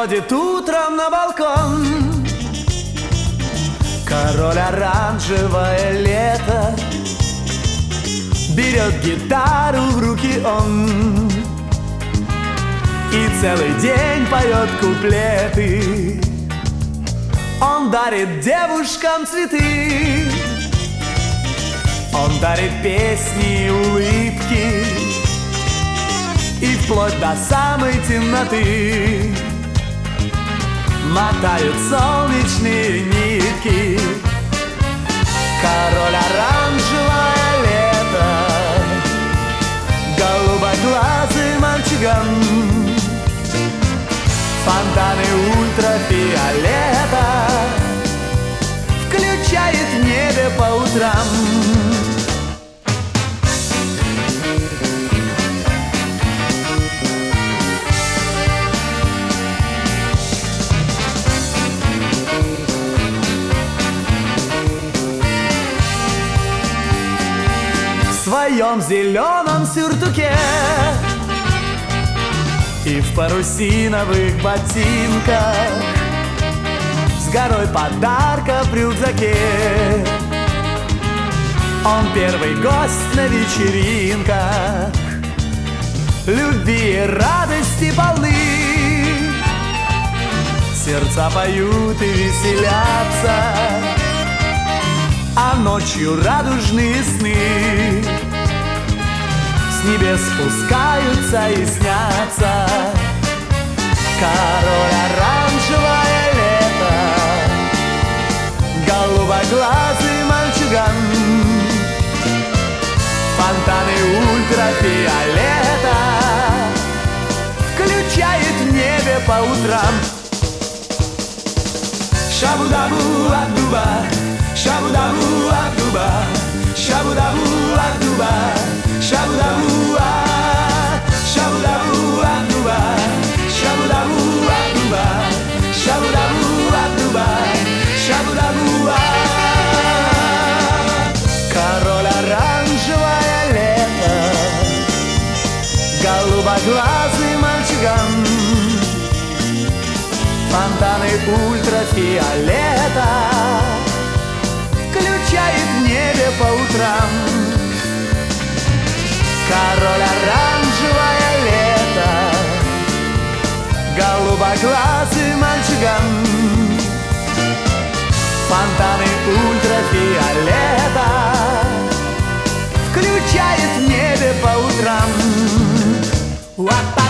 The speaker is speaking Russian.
выходит утром на балкон. Король оранжевое лето, берет гитару в руки он и целый день поет куплеты. Он дарит девушкам цветы, он дарит песни и улыбки, и вплоть до самой темноты мотают солнечные нитки. Король оранжевое лето, голубоглазый мальчуган, фонтаны ультрафиолета включает в небе по утрам. В своем зеленом сюртуке и в парусиновых ботинках, с горой подарков в рюкзаке, он первый гость на вечеринках. Любви и радости полны, сердца поют и веселятся, а ночью радужные сны с небес спускаются и снятся. Король оранжевое лето, голубоглазый мальчуган, фонтаны ультрафиолета включает в небе по утрам. Шабу-дабу адуба, шабу-дабу адуба, шабу-дабу адуба, шабу-дабу а, шабу-дабу адуба, шабу-дабу адуба, шабу-дабу адуба, шабу-дабу а. Король оранжевое лето, голубоглазый мальчуган, фонтаны ультрафиолета включает в небе по утрам. Король оранжевое лето, голубоглазый мальчуган, фонтаны ультрафиолета включает в небе по утрам.